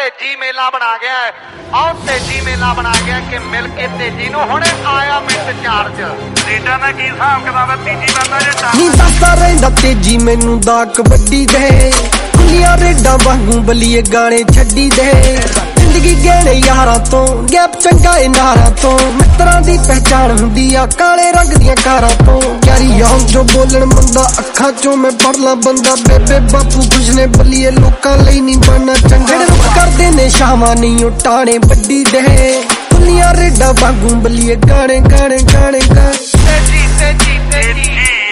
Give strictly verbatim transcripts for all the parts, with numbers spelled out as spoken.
तेजी मेला बना गया है, और तेजी मेला बना गया कि मिल के तेजी नूं हुणे आया मिंट चार्ज रीडर ने की हिसाब किताब तेजी बंदा जे नी दसदा रहिंदा तेजी मैनू दा कबड्डी दे खुलियां रेडां वांगू बलीए गाने छड्डी दे जिंदगी गहने यारां तो गैप चंगा ए नारां तो मित्रां दी पहचान हुंदी आ काले रंग दियां कारां तो यारी आउं जो बोलण मंदा अखां चों मैं पढ़ ला बंदा बेबे बापू कुछ ने बलीए लोकां लई नहीं बनना चंगा रुख करदे ने शावां नहीं ओ टाणे बड्डी दे खुलियां रेडां वांगू बलीए गाने गाने गाने गाने तेजी तेजी तेजी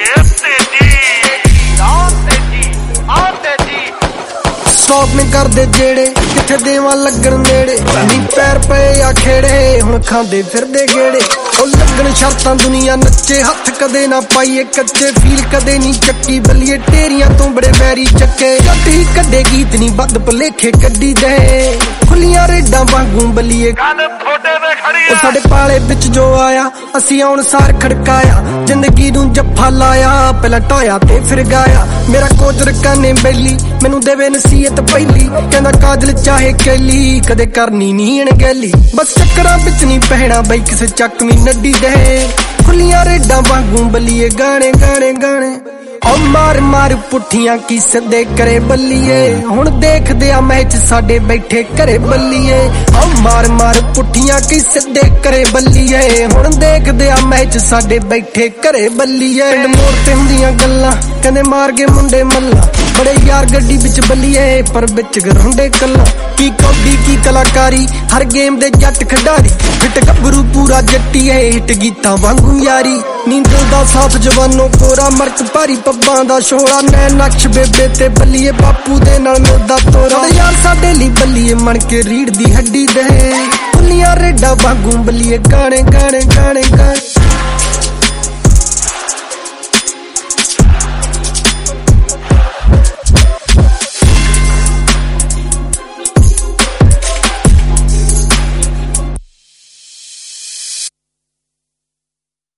स्टॉप में कर दे जेड़े किथे देवा लगन नेड़े नी पैर पे आ खेड़े हुण खांदे फिरदे गेड़े ओ लगन शर्तां दुनिया नच्चे हथ कदे ना पाइए कच्चे फील कदे नी चक्की बलिए टेरियां तो बड़े वैरी चक्के जट ही कदे गीत नी बद भलेखे कड्डी दे खुलियां रेडां वांगू बलिए ओ साडे पाले विच जो आया असी आउण सार खड़काया जिंदगी नूं जफ्फा लाया पहला ढाया ते फिर गाया मेरा कोजर काने बैली मैनू देवे नसीहत पहली कहंदा काजल चाहे कैली कदे करनी नी अणगैली बस चक्करां विच नी पैणा बई किसे चकवी नड्डी दे खुलियां रेडां वांगू बलीए गाने गाने गाने ओ मार मार पुठियां की सदे करे बल्लीए हुण देखदे आ मैच साडे बैठे करे बल्लीए ओ मार मार पुठियां की सदे करे बल्लीए हुण देखदे आ मैच साडे बैठे करे बल्लीए मोड़ ते हुंदियां गल्लां कहंदे मार गए मुंडे मल्ला बड़े यार गड्डी बिच बल्लीए पर बिच गरांडे कल्ला की कौडी की कलाकारी हर गेम दे जट खिडारी हिट गबरू पूरा जट्टी है हिट गीतां वांगू यारी नींद दा साथ जवानों कोरा मरक भारी पब्बां दा शोरा नै नक्श बेबे ते बल्लीए बापू दे नाल मोदा तोरा यार साडे लई बल्लीए मन के रीड़ दी हड्डी दे खुलियां रेडां वांगू बल्लीए गाने गाने गाने गाने